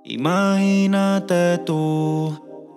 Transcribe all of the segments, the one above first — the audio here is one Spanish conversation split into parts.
Imagínate tú,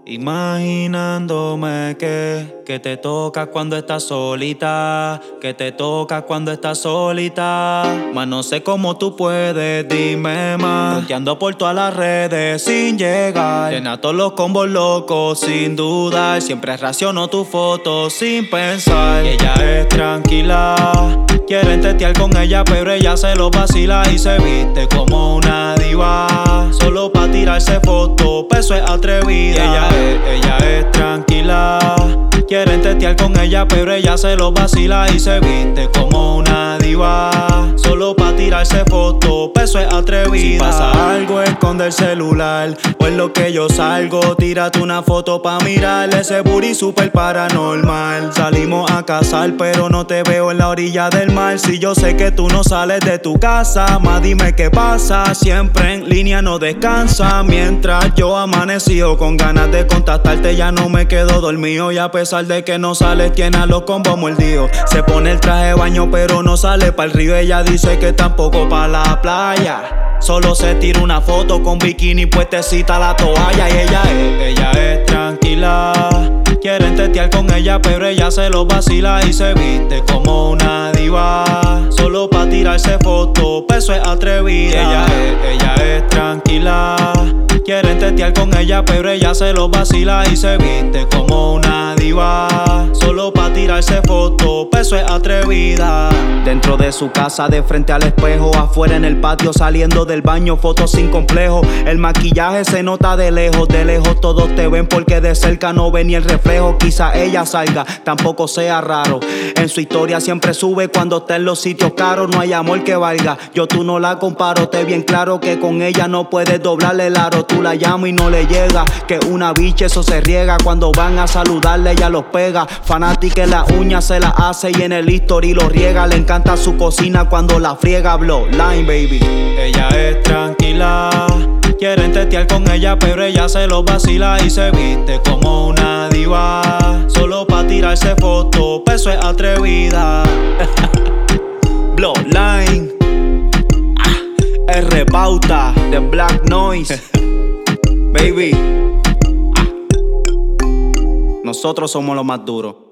imaginándome que te tocas cuando estás solita, que te tocas cuando estás solita. Mas no sé cómo tú puedes, dime más. Fronteando por todas las redes sin llegar. Llena todos los combos locos sin dudar. Siempre raciono tus fotos sin pensar. Y ella es tranquila, quieren testear con ella, pero ella se lo vacila y se viste como una diva. Solo pa' tirarse fotos, peso es atrevida. Ella es tranquila, quieren testear con ella, pero ella se lo vacila y se viste como una diva. Solo pa' tirarse fotos, peso es atrevida. Si pasa algo, esconde el celular, o en lo que yo salgo, tírate una foto pa' mirar. Ese booty super paranormal. Salimos a cazar, pero no te veo en la orilla del mar. Si yo sé que tú no sales de tu casa, más dime qué pasa. Siempre en línea no descansa. Mientras yo amanecido con ganas de contactarte, ya no me quedo dormido. Y a pesar de que no sales, tiene a los combos mordidos. Se pone el traje de baño, pero no sale pa'l río. Ella dice que tampoco pa' la playa. Solo se tira una foto con bikini puestecita la toalla. Y ella es tranquila, quieren testear con ella, pero ella se lo vacila y se viste como una diva. Solo pa' tirarse fotos, peso es atrevida. Ella es tranquila, quieren testear con ella, pero ella se lo vacila y se viste como una diva. Solo pa' tirarse fotos, peso es atrevida. Dentro de su casa, de frente al espejo, afuera en el patio, saliendo del baño, fotos sin complejo. El maquillaje se nota de lejos todos te ven porque de cerca no ven ni el reflejo. Quizá ella salga, tampoco sea raro. En su historia siempre sube cuando está en los sitios caros. No hay amor que valga, yo tú no la comparo. Te bien claro que con ella no puedes doblarle el aro. Tú la llamas y no le llega, que una bicha eso se riega. Cuando van a saludarle ella los pega. Fanática en las uñas se la hace y en el history lo riega. Le encanta su cocina cuando la friega. Bloodline, baby. Ella es tranquila, quieren testear con ella, pero ella se lo vacila y se viste como una diva. Solo pa' tirarse fotos, peso es atrevida. Bloodline, R Pauta de Black Noise. Baby, nosotros somos los más duros.